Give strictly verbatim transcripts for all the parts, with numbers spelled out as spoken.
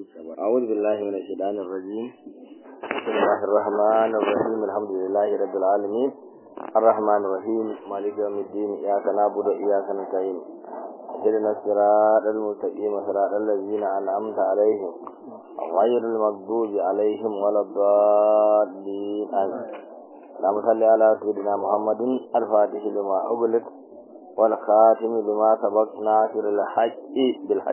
أعوذ بالله من الشيطان الرجيم. بسم الله الرحمن الرحيم. الحمد لله رب العالمين الرحمن الرحيم مالك يوم الدين. إياك نعبد وإياك نستعين. اهدنا الصراط المستقيم صراط الذين أنعمت عليهم غير المغضوب عليهم ولا الضالين آمين. اللهم صل على سيدنا محمد الفاتح لما أغلق والخاتم لما سبق ناصر الحق بالحق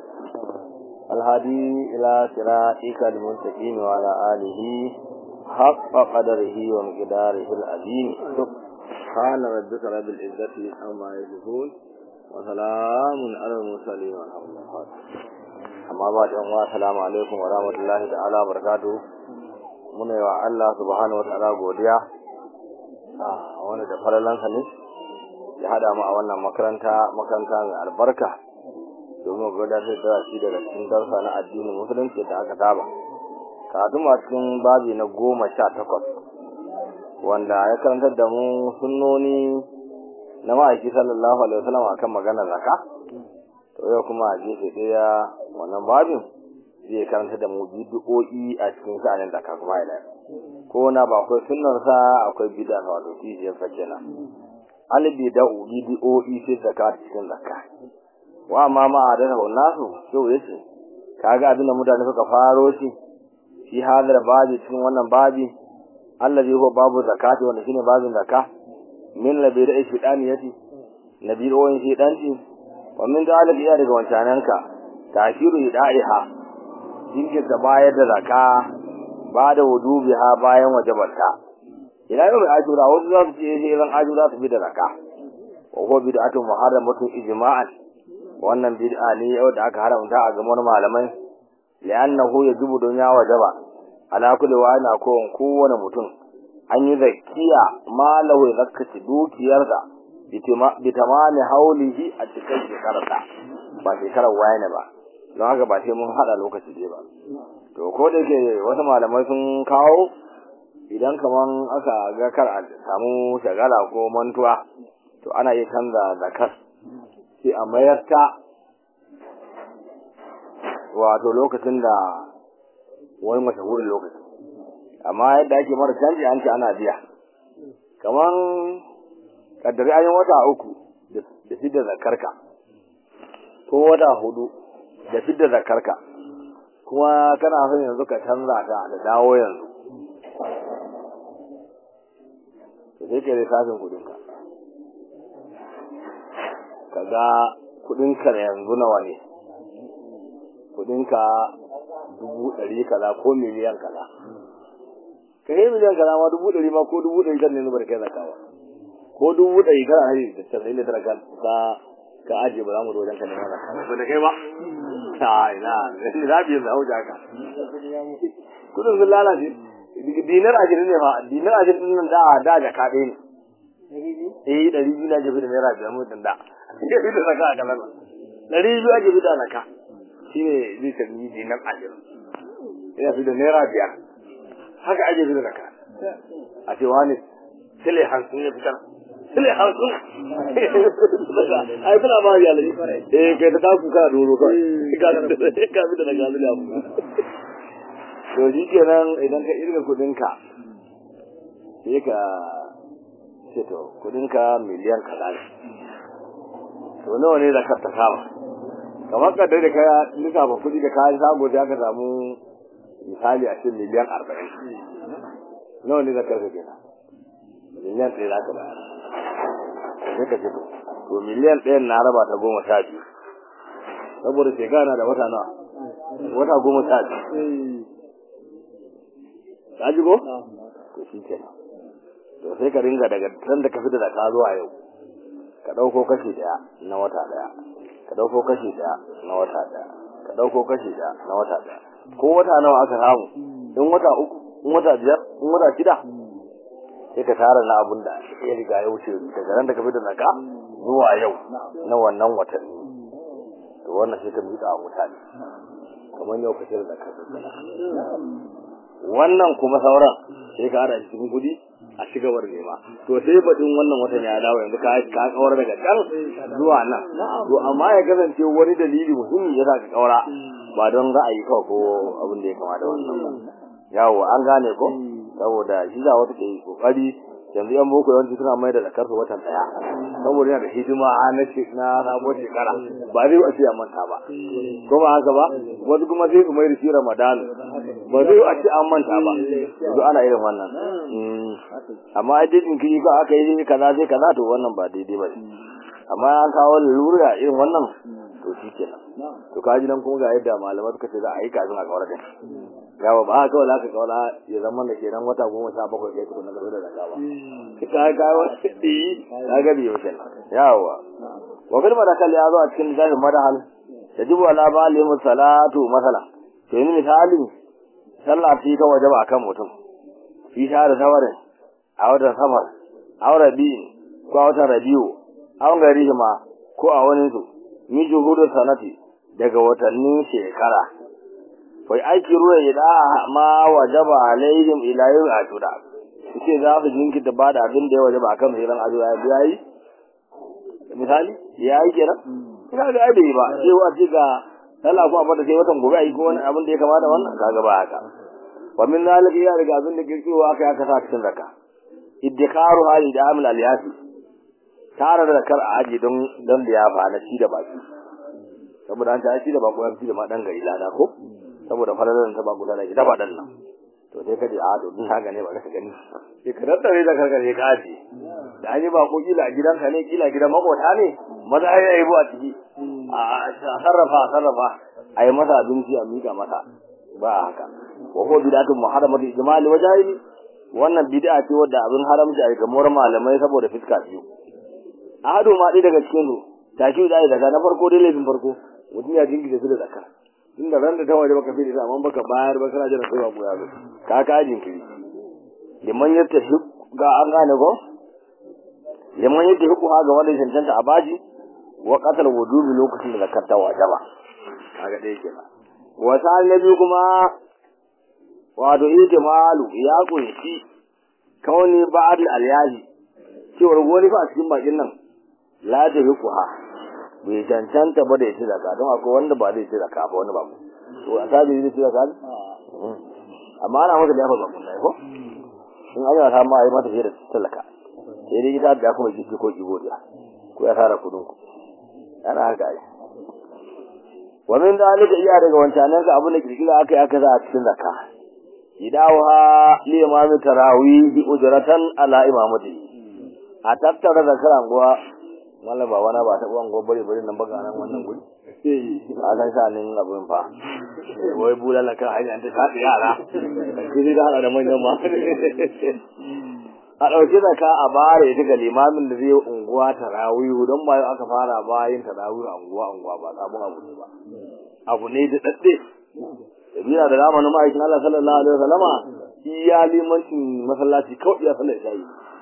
الهادي إلى صراطك المستقيم وعلى آله حق قدره ومقداره العظيم. سبحان ربك رب العزة عما يصفون وسلام على المرسلين والحمد لله. أما بعد السلام عليكم ورحمة الله تعالى وبركاته. muna yi wa Allah subhanahu wa ta'ala godiya a wanda da faralansa ne ya hada mu a wannan makaranta makaranta mai albarka domin gudanar da shi daga cikin darsa na addinin musulunci da aka saba. Karatu a cikin babi na goma sha takwas wanda ya karantar da mu sunnoni na ma'aiki sallallahu alaihi wasallam akan maganar zakka. To yau kuma a gefe ɗaya wannan babin zai karanta da mu bid'o'i a cikin sha'anin zakka kuma ila ko na ba akwai sunnar sa akwai bid'a wato kishiyar sa kenan. Al bid'u bid'o'i fi zakka cikin zakka. Wa ma ma adana nasu so yace kaga abin da mutane suka faro shi shi hadar babi cikin wannan babi allazi huwa babu zakati wanda shine babin zakka min labi da shaytaniyati nabiyoyin shaytanci wa min dalil iya daga wancananka tashiru idaiha dinke da bayar da zakka ba da wudubiha bayan wajabarta ila yau mai ajura wasu za su ce sai ran ajura su bi da zakka wa huwa bid'atu muharramatun ijma'an wannan bid'a ne yau da aka haramta a gaban malamai li'annahu yajibu dunya wajaba ala kulli wa ana ko kowane mutum an yi zakiya malahu zakati dukiyar da bitamani haulihi a cikin shekararsa ba shekarar wayane ba don haka ba sai mun hada lokaci dai ba. To ko da ke wasu malamai sun kawo idan kaman aka ga kar a samu shagala ko mantuwa to ana iya canza zakar sai a mayar ta wato lokacin da wani mashahurin lokaci, amma yadda ake mara canji an ce ana biya kaman kaddari an yi wata uku da fidda zakarka ko wata hudu da fidda zakarka kuma kana son yanzu ka canza ta da dawo yanzu to sai ke lissafin kudinka kaga kudinka yanzu nawa ne, kudinka dubu ɗari kaza ko miliyan kaza, ka yi miliyan kaza ma dubu ɗari ma ko dubu ɗari kan ne zubar kai zakawa ko dubu ɗari kan hari da tasa'in da tara ka ka ajiye ba za mu wajen ka nema zakawa ba da kai ba ta ina za biyu za wuce haka kudin sun lalace dinar ashirin ne fa dinar ashirin din nan da da jaka ɗaya ne eh ɗari biyu na jafi da naira biyar mutum da ya fi da zaka a kanar ɗari biyu ake fi da zaka shi ne zai tafi dinar ashirin ya fi da naira biyar haka ake fi da zaka a ce wani sile hansun ya fitar sile hansun ai kuna ba ya lalai eh kai ta taku kana doro kawai ka fi da zaka zai abu to shi kenan idan ka irga kudinka sai ka ce to kudinka miliyan kaza ne to nawa ne zakar ta kama kamar ka da ka lissafa kudi da kayan samu da ka samu misali a cikin miliyan arba'in nawa ne zakar ka kenan miliyan ɗaya za ka bayar sai ka ce to miliyan ɗayan na raba ta goma sha biyu saboda shekara na da wata nawa wata goma sha biyu ka ji ko to shi kenan to sai ka ringa daga ran da ka fita da ka zuwa yau ka dauko kashi daya na wata daya ka dauko kashi daya na wata daya ka dauko kashi daya na wata daya ko wata nawa aka samu in wata uku in wata biyar in wata shida sai ka tara na abun da ya riga ya wuce daga ran da ka fita da ka zuwa yau na wannan watanni to wannan sai ka miƙa wa mutane kamar yau ka shirya da ka wannan kuma sauran sai ka hada cikin kudi a ci gaba da nema to sai baɗin wannan watan ya dawo yanzu ka ka kawar daga can zuwa nan to amma ya kasance wani dalili muhimmi ya sa ka kawara ba don ra'ayi kawai ko abin da ya kama da wannan ba yawo an gane ko saboda shi za wata ke kokari yanzu yan boko yawanci suna mai da zakar watan daya saboda yana da hidima na na sabuwar shekara ba zai a ce a manta ba ko ba haka ba wasu kuma sai su mai da shi ramadan ba zai a ce an manta ba to ana irin wannan amma idan in kiji ka aka yi kaza sai kaza to wannan ba daidai ba amma an kawo lura irin wannan to shi kenan to kaji nan kuma ga yadda malamai suka ce za a yi kafin a kawar da yawa ba haka wala ka kawala ya zama da kenan wata goma sha bakwai kai tukuna da da gawa ka ga wata di ka ga biyo kenan yawa wa bil madakal ya zo a cikin zahir madahal yajibu ala balim salatu masala to yin misali sallah ce ta wajaba akan mutum fi shahar sawarin a watan safar a rabi ko a watan rabiu a gari ma ko a wani su mi juhudu sanati daga watannin shekara wai aiki ruwa ya da ma wajaba alaihim ila yau ajuda ce za su jinki da bada abin da ya wajaba akan hiran ajuda ya yi misali ya yi kenan ina ga ai ba sai wa ce ga sallah ko abada sai watan gobe ai ko wani abin da ya kamata wannan kaga ba haka wa min zalika ya riga abin da ke cewa aka aka sa cikin zakka iddikaru hali da amil aliyasi tare da kar a aje don don da ya fa na shi da baki saboda an ta shi da bako ya fi da ma dan gari lada ko saboda fararan ta ba guda da gida ba dan nan to sai kaje a to din haka ne ba ka gani sai ka tattare da karkare ka aje da an yi ba ko kila a gidanka ne kila gidan makota ne maza ai ai bu a ciki a sarrafa sarrafa ai masa abinci a mika masa ba haka wa ko bid'atun muharramatu ijmal wajhi wannan bid'a ce wadda abin haramci a gamar malamai saboda fiska biyu ahadu ma dai daga cikin su taki da daga na farko dai laifin farko mutum ya jinki da zakka inda ran da ta waje baka fidi amma baka bayar ba kana jira sai ba ku yazo ka ka jinkiri liman yatta ga an gane go liman yatta ku ha ga wanda cancanta a baji wa qatal wudubi lokacin da zakar ta wajaba kaga dai kenan wa nabi kuma wato ijmalu ya kunshi kauni ba'd al-yaji cewar wani fa a cikin bakin nan la ta ha bai cancanta ba da ya ci zaka don akwai wanda ba zai ci zaka ba wani ba to a sabi zai ci zaka amma ana masa da yafa bakun ne ko in Allah ta ma yi mata fiye da talaka sai dai ita da kuma jiki ko ibodiya ko ya fara kudin ku ana haka ai wannan da alika iya daga wancanan ka abin da kirkira aka yi aka za a cikin zakka idawa li imam tarawih bi ujratan ala imamati a tattara zakaran guwa mallam ba wani ba ta uwan gobare bare nan baka nan wannan guri a san sanin abin fa wai bulala kan hanya ta tafi yara kiri da hada da manyan ma a dauke zakka a bare ta ga limamin da zai unguwa tarawih don ba aka fara bayin tarawih unguwa unguwa ba sabon abu ne ba abu ne da dadde biya da zamanin ma'aikin Allah sallallahu alaihi wasallama iya limancin masallaci kawai ya sallar shayi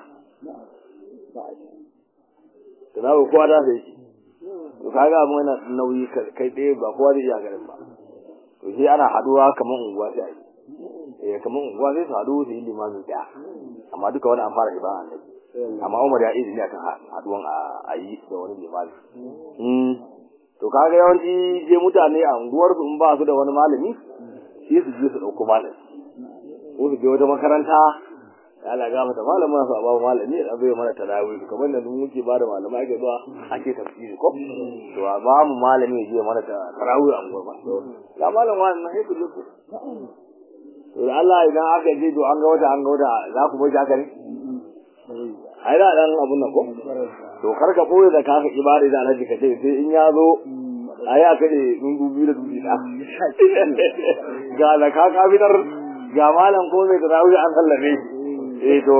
kana ba kowa da sai to kaga mu yana nauyi kai dai ba kowa zai iya garin ba to sai ana haduwa kaman unguwa sai eh kaman unguwa sai su hadu su yi limamin daya amma duka wani an fara ibada ne amma Umar ya izini akan haduwan a yi da wani limami mm to kaga yawanci je mutane a unguwar su in ba su da wani malami shi su je su dauko malami ko su je wata makaranta Allah ga mata malamin su ba malami da bai mana tarawih kamar da mun muke ba da malamai ake zuwa ake tafsiri ko to ba mu malami je mana tarawih an gurba ga malam wannan sai ku je ku to Allah idan aka je to an ga wata an ga wata za ku bar haka ne ai da dan abun nan ko to karka boye da kaka ibada da Alhaji kace sai in ya zo ai aka ne dubu da dubu da ga la kaka bidar ga malam ko mai tarawih an sallame eh to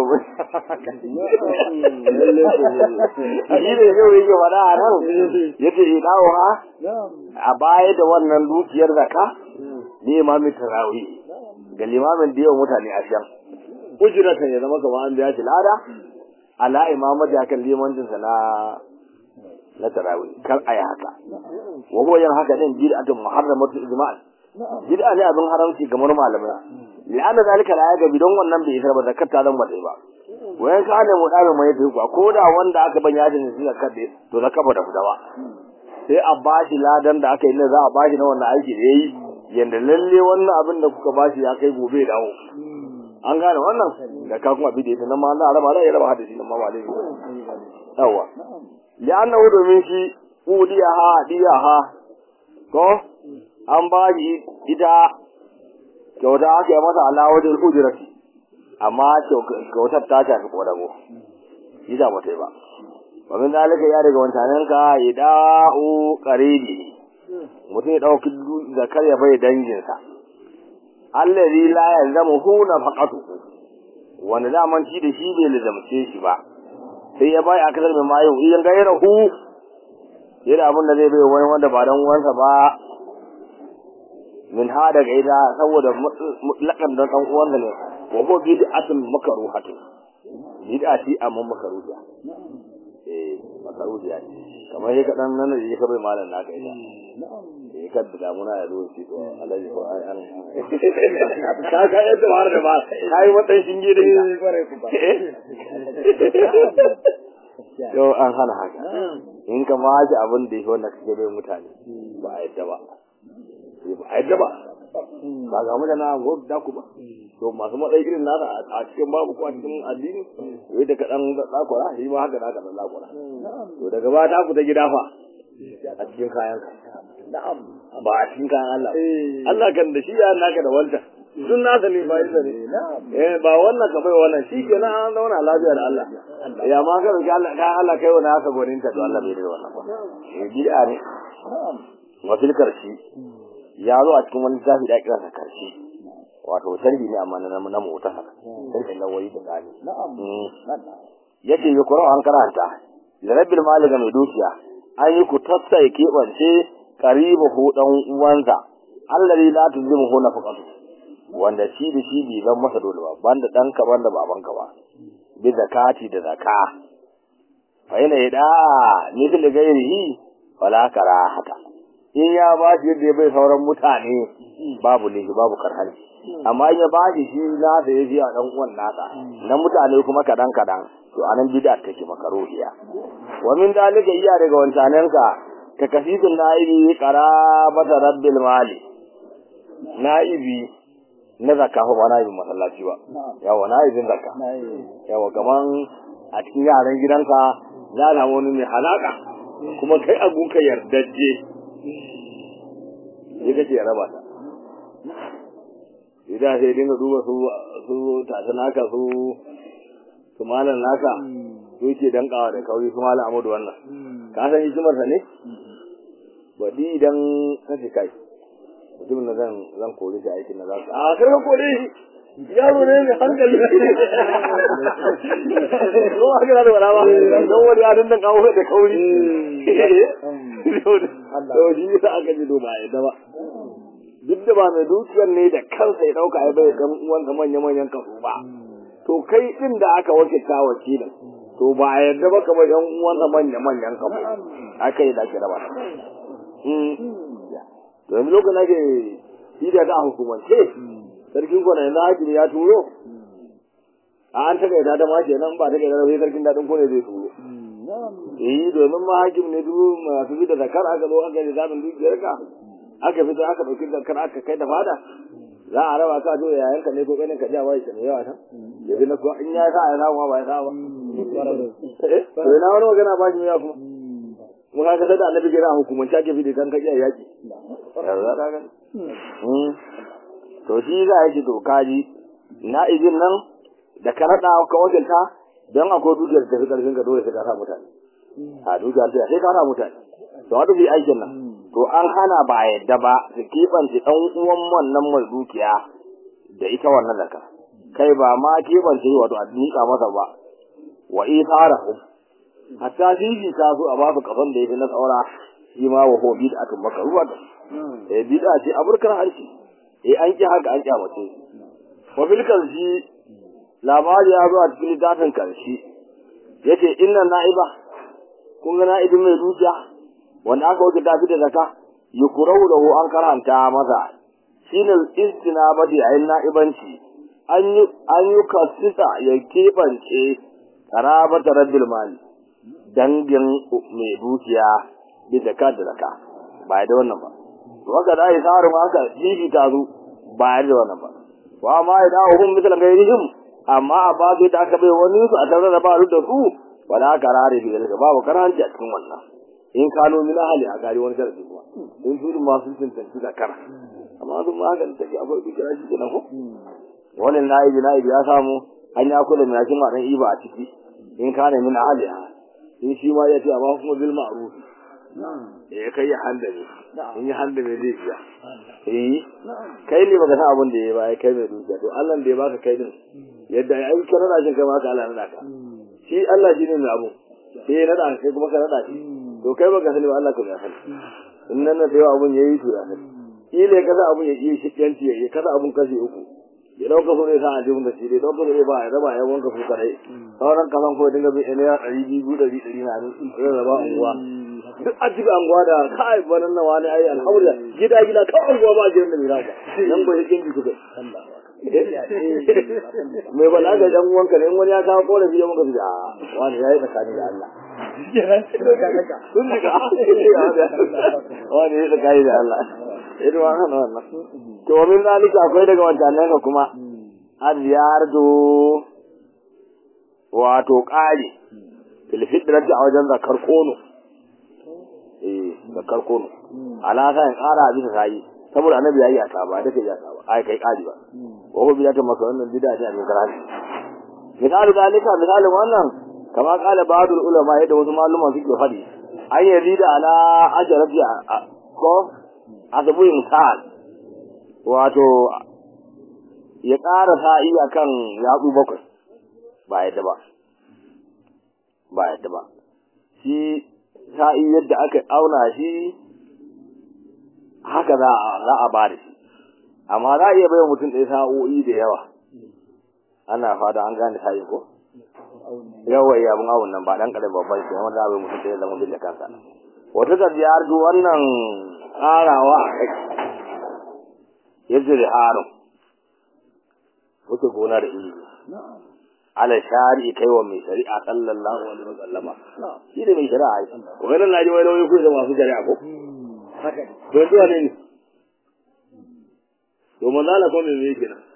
ne yau yake fada a nan yace idawo ha a baya da wannan dukiyar zakka ne imamin tarawih ga limamin da yawan mutane a shan ujratan ya zama kamar an biya shi lada ala imamati akan limancin sa na na tarawih kar ayi haka wa huwa yan haka din bid'atun muharramatu ijma'an bid'a ne abin haramci ga malamai li'anna zalika la yaga bidon wannan bai isar ba zakat ta zan bade ba wayan ka ne mu dare mai tuku ko da wanda aka ban yajin shi zakar da to zakar ba da fitawa sai a bashi ladan da aka yi ne za a bashi na wannan aiki da yayi yanda lalle wannan abin da kuka bashi ya kai gobe dawo an gane wannan da ka kuma bide nan ma Allah raba ya raba hadisi nan ma ba dai yawa li'annahu domin shi udiyaha diyaha ko an bashi ita kyauta aka yi masa alawajin ujrati amma kyautar ta tafi kodago shi da mutai ba wannan zalika ya daga wancanen ka ida'u qaribi mutum ya dauki zakar ya bai dangin sa allazi la yalzamuhu nafaqatu wanda zaman ci da shi bai lazamce shi ba sai ya bai akasar mai mayu idan ga yarahu yana abin da zai bai wani wanda ba dan uwansa ba min hada gaida saboda mutlakan dan dan uwansa ne wa huwa bid'atun makruhatun bid'a ce amma makruhiya eh makruhiya kamar yake dan nan da yake bai malam naka ita eh kad da muna ya zo shi to Allah ya ko an ka ka yadda har da ba kai wannan shinge da yo an hana haka in ka ma ji abin da yake wannan kake bai mutane ba a yadda ba ba a yadda ba ba ga mu da na go da ku ba to masu matsayi irin nasa a cikin babu ko a cikin addini wai da kadan zakura shi ma haka naka dan zakura to daga ba ta fita gida fa a cikin kayan ka na'am ba a cikin kayan Allah Allah kan da shi ya naka da wanda sun nasa ne ba isa ne eh ba wannan ka bai wannan shi kenan an zauna lafiya da Allah ya ma ka roki Allah ka Allah kai wani haka gonin ta to Allah bai da wannan ba eh bid'a ne wa fil karshi ya zo a cikin wani zafi da kira sa karshe wato sharhi ne amma na na mota haka sai da wai da gani na'am yace yi Qur'an an karanta da rabbil malik mai dukiya an yi ku tassa yake bance qaribu hu dan uwansa allazi la tuzimuhu nafaqatu wanda shi da shi bai zan masa dole ba banda danka banda babanka ba bi zakati da zaka fa yana yada mithil gairihi wala karahata in ya ba shi yadda bai sauran mutane babu ne babu karhanci amma in ya ba shi shi na da yaji a dan uwan nasa na mutane kuma kadan kadan to anan bid'a take makaruhiya wa min dalika iya daga wancanen ka ka kasibin naibi qarabata rabbil mali naibi na zakka ko ba naibin masallaci ba yawa naibin zakka yawa kaman a cikin yaran gidanka za ka wani mai halaka kuma kai agunka yardajje yi kace ya raba ta idan sai dinga duba su su tashi naka su su malan naka su ke dankawa da kauri su malan amadu wannan ka san hikimar sa ne badi idan kace kai mutum na zan zan kore shi aikin na za su a kar ka kore shi yaro ne mai hankali ko a gina da wala ba don wani ya dindan kawo da kauri to shi sa aka ji doba ya daba duk da ba mai dukiyar ne da kansa ya dauka ya bai dan uwan da manya manyan kasu ba to kai din da aka wakilta wakilin to ba a yarda ba kamar yan uwan da manya manyan kasu aka yi da ke raba to yanzu lokacin ake shi da ta hukumance sarkin kwana yanzu hakimi ya turo a an ta gaida da ma kenan ba ta gaida da sai sarkin dadin kone zai turo eh domin ma hakim ne duk masu bi da zakar aka zo aka yi zaɓin dukiyar ka aka fito aka ɗauki zakar aka kai da fada za a raba ka to yayan ka ne ko ganin ka jawa shi ne yawa ta yanzu na ko in ya sa ya samu ba ya sa ba to ina wani magana ba shi ya kuma mun ka sai da annabi gira hukumance ake fide kan ka iya yaki yanzu ka ga to shi za a yi to kaji na izin nan da ka naɗa ka wajelta don akwai dukiyar da tafi ƙarfin ka dole sai ka sa mutane a dukiyar da sai ka sa mutane to wata fi aikin nan to an hana ba a yadda ba su keɓance ɗan uwan wannan mai dukiya da ita wannan zaka kai ba ma keɓance wato a miƙa masa ba wa isara hu hatta fifi ta so a ba su kafan da ya fi na saura shi ma wa ho bid'atun makaruwa da eh bid'a ce aburkar hanci eh an ki haka an kyamace wa bil kalshi labari ya zo a cikin littafin karshe yace inna na'iba kun ga na'ibin mai dukiya wanda aka wuce tafi da zaka yukurau lahu an karanta masa shine istinabati ayin na'ibanci an yi an yi kasisa ya kebance qarabata rabbil mali dangin mai dukiya bi zakat da zakka ba da wannan ba waka da ai saru ma aka jibi ta zu ba da wannan ba wa ma idahum mithla ghayrihim amma ba su da aka bai wani su a tare da ba da su wala karare bi daga babu karanci a cikin wannan in kano min ahli a gari wani darasi kuma in su ma sun tantance da kara amma su ma ga take akwai dukira shi kenan ko wannan nayi nayi ya samu an ya kula mai kin ma dan iba a ciki in kana min ahli in shi ma ya ce amma kuma bil ma'ruf eh kai ya handa ne in ya handa ne zai biya eh kai ne baka san abin da yayi ba kai mai dukiya to Allah da ya baka kai din yadda ai kana da shin kai ma ka Allah na ka shi Allah shi ne mai abu sai na da kai kuma ka nada shi to kai baka sani ba Allah ka ya sani in nan da yawa abun yayi to ya sani ile kaza abun ya yi shi yanci ya kaza abun kashi uku ya dauka so ne sa a jibin da shi dai dauka ne ba ya raba ya wanka su kare sauran kasan ko dinga bi ne ya ɗari biyu ɗari ɗari na ne ya raba unguwa duk a cikin unguwa da kai banan nawa ne ai alhamdulillah gida gida ka unguwa ba gidan da mira ba nan ba yake ji kuka mai balaga dan uwanka ne in wani ya kawo korafi ya muka fi a wani yayi tsakani da Allah sun diga wani yayi tsakani da Allah idan wannan wannan to min zalika akwai daga wancan ka kuma aziyardu wato qali fil fitrati a wajen zakar kono eh zakar kono alaka ya kara bisa sai saboda annabi yayi aka ba da kai aka ba ai kai kadi ba ko bi ta masa wannan bid'a ce a karatu misali zalika misalin wannan kama kala ba'dul ulama yadda wasu maluma suke fadi ayyadi da ala ajrabi ko azabu misal wato ya ƙara sa'i akan yatsu bakwai ba yadda ba ba yadda ba shi sa'i yadda aka auna shi haka za a ba da shi amma za a iya bai mutum ɗaya sa'o'i da yawa ana fada an gane sa'i ko yawa iya abin awon nan ba ɗan ƙarin babban shi wanda za a bai mutum ɗaya zama bin da kansa wata gajiyar duk wannan ƙarawa a kai yadda da harin wuce gona da ilimi ala shari'i kai wa mai shari'a sallallahu alaihi wasallama shi da mai shari'a ai ko ganin naji wai lauyi ko da masu shari'a ko haka to duwa ne to manzala ko me yake nan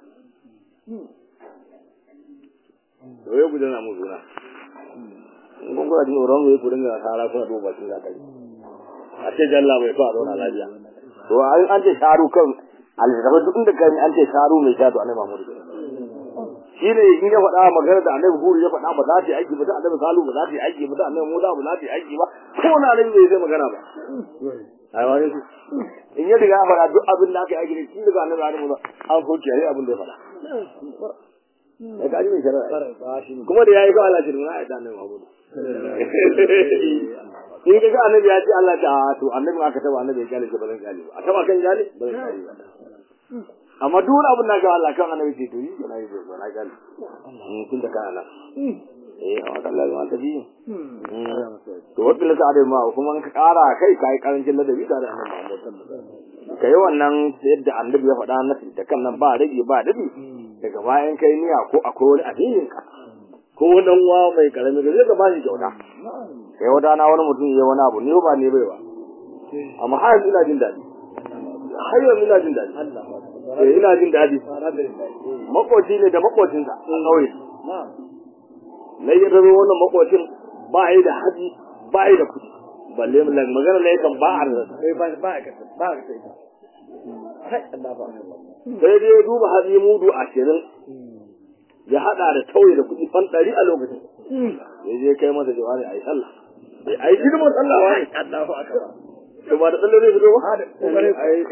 to yau gudan mu zuna kun ga din oran wai ku dinga sara ko do ba kin zakai a ce jalla bai fa zauna lafiya to an an ce sharu kan alzaba duk inda kan an ce sharu mai shadu annabi Muhammad shi ne in ya faɗa magana da annabi Huru ya faɗa ba za ta yi aiki ba da annabi Salu ba za ta yi aiki ba da annabi Musa ba za ta yi aiki ba ko na nan bai zai magana ba ai wani in ya riga faɗa duk abin da aka yi aiki ne shi daga annabi Adamu an ko kiyaye abin da ya faɗa ya kaji mai shari'a kuma da yayi ba Allah shi na da annabi Muhammad in ga annabi ya ce Allah ta to annabi aka taba annabi ya kyale ba zan kyale ba a taba kan kyale ba zan kyale ba amma duk abin da ga Allah kan annabi ce to yi na yi ba na kyale in kun da kana eh amma Allah ya ta bi to wanda ka da ma kuma ka kara kai kai karancin ladabi da annabi Muhammad kai wannan yadda annabi ya faɗa na da kan nan ba rage ba dabi daga bayan kai niya ko akwai wani addinin ka ko dan uwa mai karami da zai ka bashi kyauta sai wata na wani mutum ya wani abu ne ba ne bai ba amma har ina jin dadi har yanzu ina jin dadi eh ina jin dadi makoci ne da makocin sa a kauye lai ya zama wannan makocin ba yi da haji ba yi da kudi balle mun magana ne kan ba a ba ba ka ba ka sai Allah ba sai dai duba haji mudu ashirin ya hada da tauye da kudi fan ɗari a lokacin ya je kai masa jawabi ayi sallah ai hidimar sallah wai Allahu akbar to ba da sallah zai fito ba ai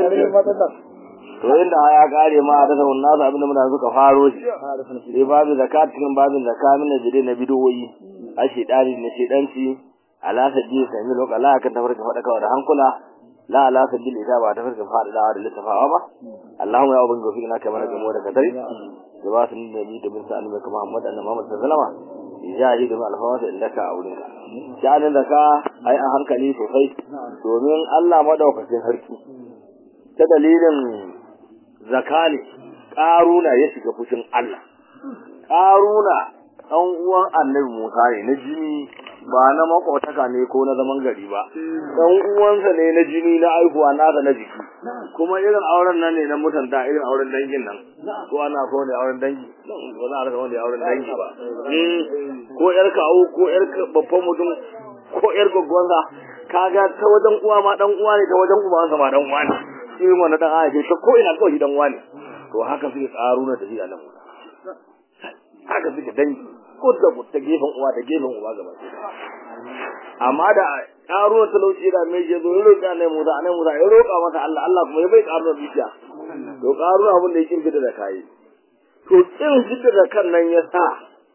to inda ya kare ma da sabon nasu abinda muna suka faro shi sai babu zakat cikin babin zakat min da na bidoyi a shedani ne shedanci ala sabbi sai lokala la ka tafarka fada kawai da hankula la ala sabbi ida ba tafarka fada da littafawa ba Allahumma ya ubangiji fi ina kamar gamo da kadari da ba su ne da bi da bin sa annabi Muhammad annabi Muhammad sallallahu alaihi wasallam ya yi da alfawata indaka a wurin ka sha'anin zaka ai a hankali sosai domin Allah madaukakin sarki ta dalilin zakali Karuna ya shiga fushin Allah. Karuna ɗan uwan Annabi Musa ne na jini, ba na makwataka ne ko na zaman gari ba. Ɗan uwansa ne na jini na aihuwa nasa na jiki. Kuma irin auren nan ne na mutanta, irin auren dangin nan. Ko ana so ne auren dangi, ba za a rasa wanda auren dangi ba. Ko ƴar kawo ko ƴar babban mutum ko ƴar gwaggwansa, kaga ta wajen uwa ma dan uwa ne, ta wajen ubansa ma dan uwa ne. Irin wannan dan aje ta ko ina kawai dan uwa ne. To haka suke Karuna da shi a nan. Haka suke dangi. Ko da ta gefen uwa da gefen uba gaba amma da Karuna talauci da mai je zo roƙa ne Musa ne Musa ya roƙa masa Allah Allah kuma ya bai Karuna dukiya to Karuna abin da yake fita da kai to kin fita da kan nan ya sa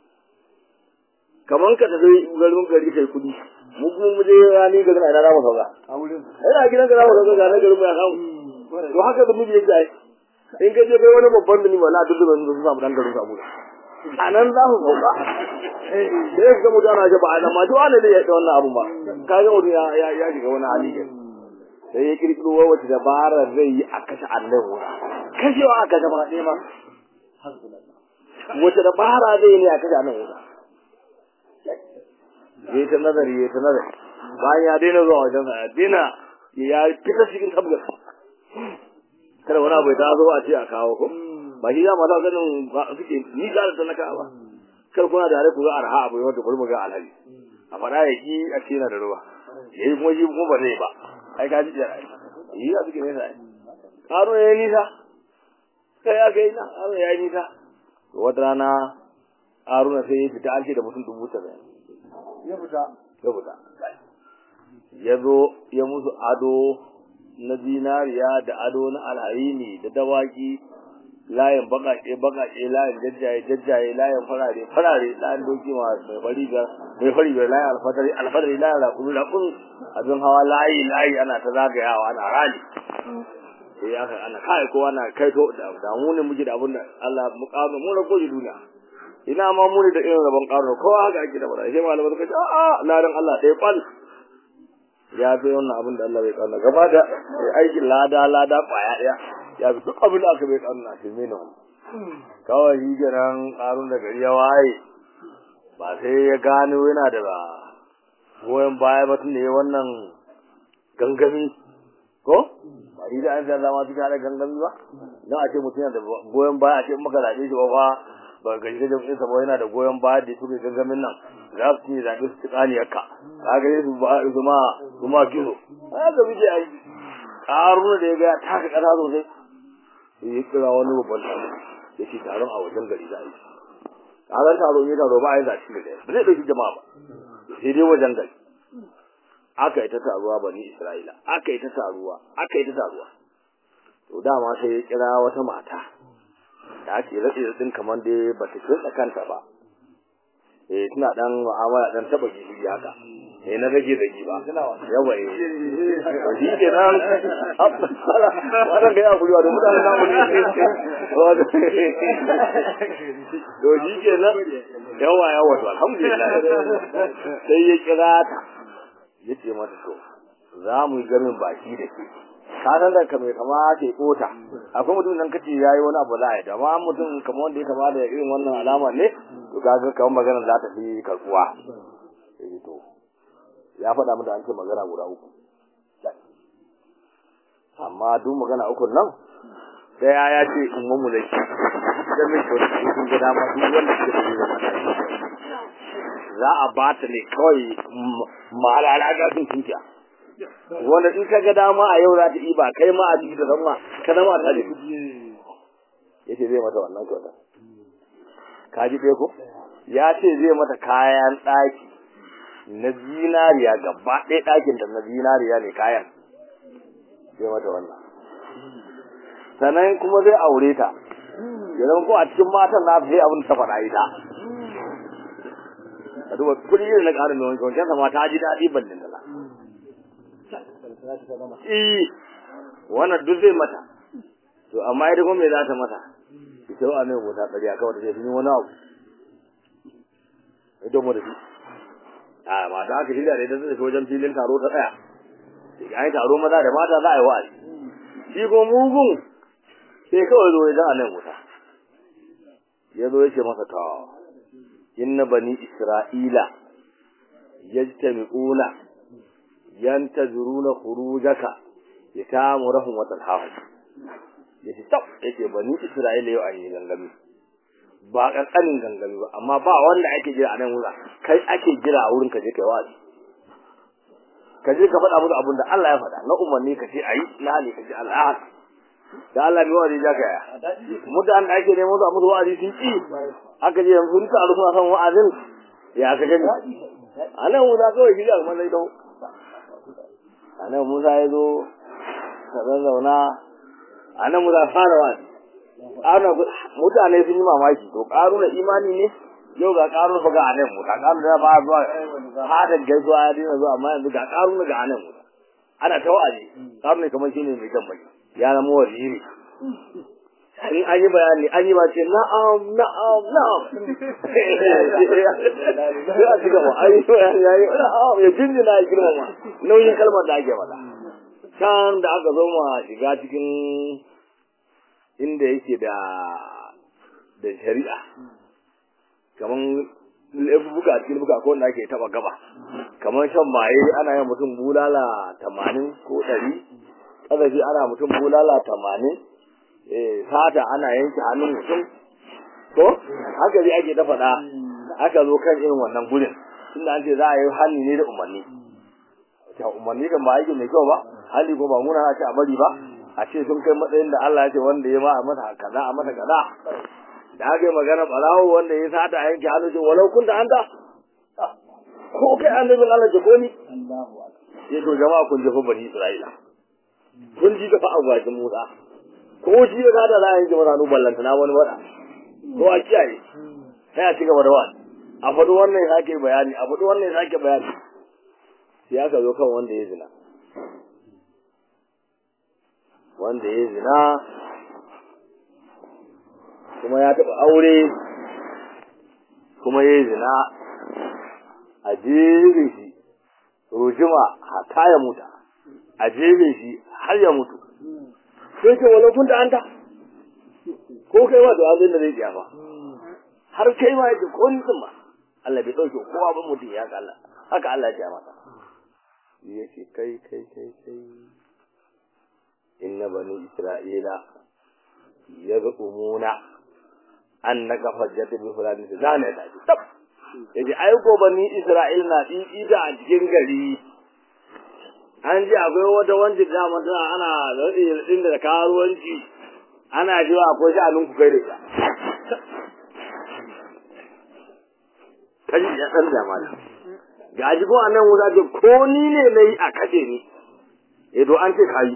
kaman ka tafi garin gari kai kudi mu kuma mu je rani garin ina za mu sauka a wurin ina gidan ga za mu sauka ga garin mu ya kawo to haka da mu je ga in ka je kai wani babban dani wala duk da su samu dan garin samu a nan za mu sauka sai ga mutane ga ba a ma to ana da ya da wannan abun ba kaga mutum ya ya shiga wani hali ke sai ya kirkiro wata dabara zai yi a kashe Allah wura kashewa aka gaba ɗaya ma wata dabara zai ne a kashe Allah wura yayi ta nazari yayi ta nazari bayan ya daina zuwa wajen sa ya daina ya fita cikin tabgar kada wani abu ya taso a ce a kawo ko ba shi za mu sa ganin suke ni da talaka ba kar kuna da ku ga arha abu wanda kuma ga alhaji a fara ya ki a ce na da ruwa yayi kuma shi kuma ba zai ba ai ka ji da yi a cikin ne sai karo yayi nisa kai ya kai na karo yayi nisa wata rana Haruna sai ya fita an ce da mutum dubu saba'in ya fita ya fita ya zo ya musu ado na zinariya da ado na alharini da dawaki layin bakaƙe bakaƙe layin jajjaye jajjaye layin farare farare layin doki mai fari biyar mai fari biyar layin alfadari alfadari layin rakuru rakuru abin hawa layi layi ana ta zagayawa ana rali sai aka ana kai kowa na kai to da mu ne muke da abin da Allah mu kawo mu rako shi duniya ina ma mu ne da irin rabon karo kowa haka ake da bara sai malamai suka ce a ladan Allah ɗaya kwal ya fi wannan abin da Allah bai kawo gaba da aikin lada lada kwaya ɗaya ya fi duk abin da aka bai kawo na filme ne kawai shi kenan karun da gari ya waye ba sai ya gano yana da ba goyon baya ba tun da ya wannan gangami ko ba shi da an sa zama su da gangami ba don a ce mutum yana da goyon baya a ce maka zaɓe shi ba ba ba ga shi da mutum ba yana da goyon baya da suke gangamin nan za su yi zaɓe su ci ƙaniyarka ka ga su ba su ma su ma gizo a ga bije ai ƙaruna da ya ga taka ƙasa sosai ya kira wani babban taro ya ce taron a wajen gari za a yi ƙarar taro ne taro ba a yi zaɓe da ɗaya ba zai ɗauki jama'a ba sai dai wajen gari aka yi ta taruwa bani Isra'ila aka yi ta taruwa aka yi ta taruwa to dama sai ya kira wata mata da ake rade din kamar dai ba ta kinsa kanta ba eh tana dan mu'amala dan taba gidi haka eh na rage rage ba yawa eh shi ke nan wannan ga ya kuri wa mutane na mu to shi ke nan yawa yawa to alhamdulillah sai ya kira ta yace mata to za mu yi gamin baki da ke ka san da kamar kamata ya kota akwai mutum nan kace yayi wani abu za a yi da ma mutum kamar wanda ya kama da irin wannan alama ne to kaga kamar magana za ta fi karbuwa eh to ya faɗa mu da an ce magana guda uku amma duk magana uku nan sai ya ce in mu mulki da mai to kun ga dama duk wanda ke da za a ba ta ne kawai malala ga sun kinkiya wanda in ka ga dama a yau za ta yi ba kai ma a ji da zama ka zama ta da yace zai mata wannan kyauta ka ji dai ko ya ce zai mata kayan daki na zinariya gaba ɗaya dakin da na zinariya ne kayan zai mata wannan sannan kuma zai aure ta yanzu ko a cikin matan na sai abin ta faɗa ita a duba kudi ne na ƙarin da wanke wanke sama ta ji daɗi ballin da Eh, wannan duk zai mata. To amma ita kuma me za ta mata? Ita wa ne mota ƙarya kawai da sai wani abu. Ita mu da shi. A mata aka shirya da ita zai zo wajen filin taro ta tsaya. Sai ai taro maza da mata za a yi wa'azi. Shi ko mugun sai kawai zo wajen annan mota. yazo yake masa ta inna bani isra'ila yajtami'una yantazuruna khurujaka yatamurahum wa talhahu yace tab yace bani isra'ila yau an yi gangami ba kankanin gangami ba amma ba wanda ake jira a nan wurin kai ake jira a wurin ka je kai wa'azi ka je ka faɗa musu abin da Allah ya faɗa na umarni ka ce ayi na ne ka ce Allah da Allah bai wa'azi zaka ya mutan da ake nemo su a musu wa'azi sun ci aka je yanzu duka al'umma san wa'azin ya ka gani anan Musa kawai shi ga kuma dai don anan Musa ya zo ka zauna anan Musa fara wa'azi ana mutane sun yi mamaki to karuna imani ne yau ga karuna fa ga anan Musa karuna da ba zuwa hada gaisuwa ya dina zuwa amma yanzu ga karuna ga anan Musa ana ta wa'azi karuna kamar shine mai jan baki ya zama waziri in an yi bayani an yi ba ce na'am na'am na'am sai a cika ma an yi bayani ya yi na'am ya jinjina ya girma ma nauyin kalmar da ake faɗa can da aka zo ma shiga cikin inda yake da da shari'a kaman laifuka cikin buka ko wanda ake taba gaba kaman shan maye ana yin mutum bulala tamanin ko ɗari ƙazafi ana mutum bulala tamanin eh sata ana yanke hannun mutum ko haka dai ake ta faɗa aka zo kan irin wannan gurin tunda an ce za a yi hali ne da umarni ta umarni kan ba aiki mai kyau ba hali ko ba muna a ce a bari ba a ce sun kai matsayin da Allah ya ce wanda ya ma a masa kaza a masa kaza da aka yi magana barawo wanda ya sata a yanke hannu ce walau kun da anta ko kai annabin Allah ce ko ni sai to jama'a kun jefa bani Isra'ila kun ji dafa agwajin Musa ko shi da kada za a yanke masa hannu ballanta na wani wada ko a kiyaye sai a ci gaba da wani a faɗi wannan ya sake bayani a faɗi wannan ya sake bayani sai aka zo kan wanda ya zina wanda ya zina kuma ya taɓa aure kuma ya zina a jere shi rujima hata ya mutu a jere shi har ya mutu sai ce wala kun da anta ko kai ma da abin da zai tsaya ba har kai ma yake ko nisan ma Allah bai dauke kowa ba mutum ya ga Allah haka Allah ya masa yace kai kai kai kai inna bani isra'ila yazqumuna annaka fajjata bi fulani zana da tab yace ai ko bani isra'ila na ida a cikin gari an ji akwai wata wanci da mata ana rade din da karuwanci ana jiwa akwai shi alun ku kai da ita kaji ya san da mala gaji ko anan wuza ce ko ni ne nayi a kace ni eh to an ce kai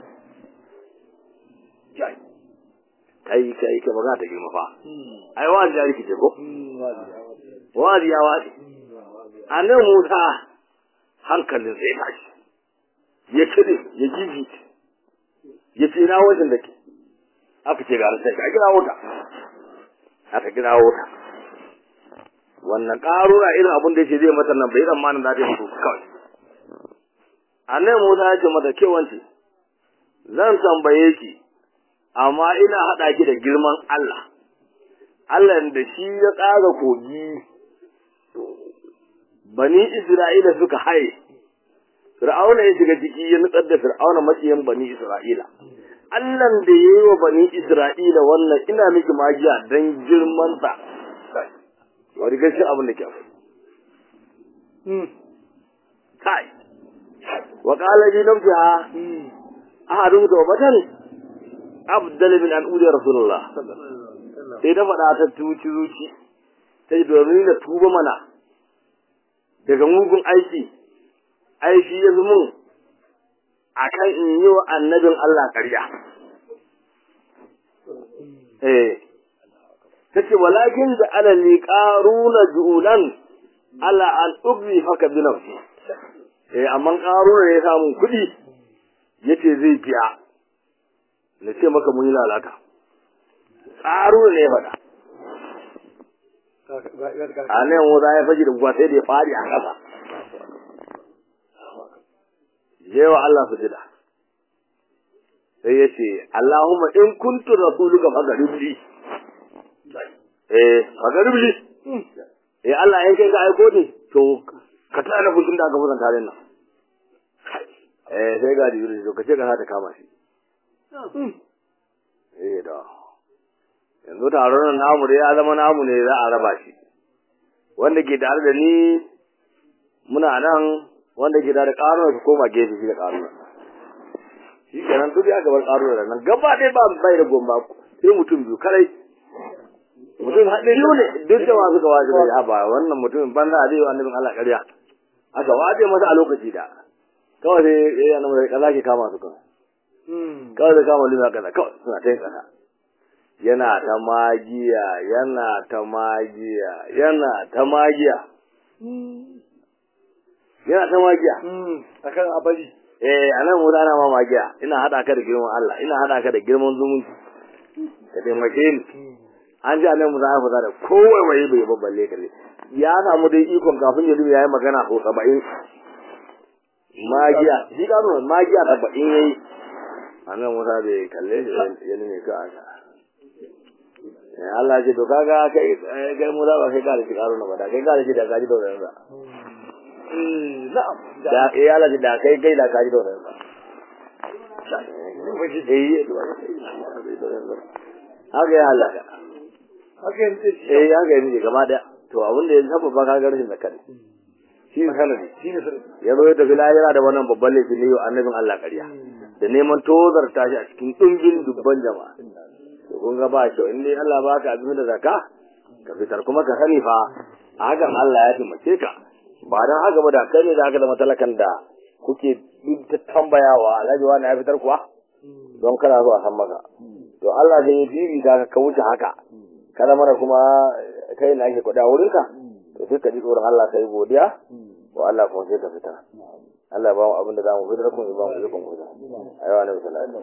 kai kai kai ka maga ta girma fa ai wa da rikice ko wa da yawa anan Musa hankalin sai tashi ya kide ya jiji ya ce na wajen da ke aka ce ga sai ka kira wuta aka kira wuta wannan karura irin abin da yake zai mata nan bai tsammanin da zai mutu kawai annabi Musa ya ce mata ke wance zan tambaye ki amma ina hada ki da girman Allah Allah da shi ya tsara kogi bani Isra'ila suka haye Fir'auna ya shiga ciki ya nutsar da Fir'auna maciyan bani Isra'ila. Allah da ya yi wa bani Isra'ila wannan ina miki magiya don girman sa. Wani gashi abin da ke akwai. Kai. Wa qala li nafsiha ahadu tawbatan afdal min an udi Rasulullah. Sai da faɗa ta tuci zuci. Sai domin na tuba mana daga mugun aiki. ai shi ya zumun akan in yi wa annabin Allah ƙarya eh tace walakin da alali qaruna julan ala an ubri haka bi nafsi eh amma qaruna ya samu kudi yace zai biya na ce maka mun yi lalata qaruna ne fada anan wanda ya faji da gwa sai da ya fadi a kasa yewa Allah sujada sai yace Allahumma in kuntu rasuluka fagaribli eh magarbi eh Allah in kai ka aiko ne to ka tana fushin da aka fusanta tare nan eh sai ga Jibril to kace ka ta kama shi eh da yanzu taron namu da ya zama namu ne za a raba shi wanda ke tare da ni muna nan wanda ke tare da ƙaruwa su koma gefe shi da ƙaruwa shi kenan duk ya gabar ƙaruwa da nan gaba ɗaya ba bai da gomba sai mutum biyu kadai mutum haɗe biyu ne duk da masu gawa da ya ba wannan mutumin banza a zai wa annabin Allah ƙarya aka waje masa a lokaci da kawai sai ya nan da kaza ke kama su kawai kawai da kama lima kaza kawai suna ta yin kaza yana ta magiya yana ta magiya yana ta magiya yana ta magiya akan abali eh anan mu dana ma magiya ina hada ka da girman Allah ina hada ka da girman zumunci ka taimake ni an ji anan mu za a fada da kowai waye bai babballe kalle ya samu dai ikon kafin ya dubi yayi magana ko saba'in magiya shi ka nuna magiya saba'in yayi anan mu da bai kalle ya ne ka aka Allah ji to kaga kai kai mu da ba kai ka da karo na ba da kai ka da shi da gaji da wannan eh na'am da eh Allah ji da kai kai da gaji da wannan haka ya halaka haka yanzu eh haka yanzu gaba da to abin da ya saba ba ka ga rashin zakari shi ne sanadi shi ne sai ya zo da bilahira da wannan babban laifin ne annabin Allah ƙarya da neman tozar tashi a cikin dungin dubban jama'a to kun ga ba shi in dai Allah ba ka abin da zaka ka fitar kuma ka sani fa hakan Allah ya taimake ka ba dan haka ba da kai ne da aka da matalakan da kuke ta tambayawa alhaji wani ya fitar kuwa don kana zuwa san maka to Allah zai yi bibi da ka wuce haka kada mana kuma kai na ake kwada wurinka to sai ka ji tsoron Allah kai godiya wa Allah kuma sai ka fita Allah ba mu abin da za mu fitar kuma ba mu yi kuma ayyuka ne sallallahu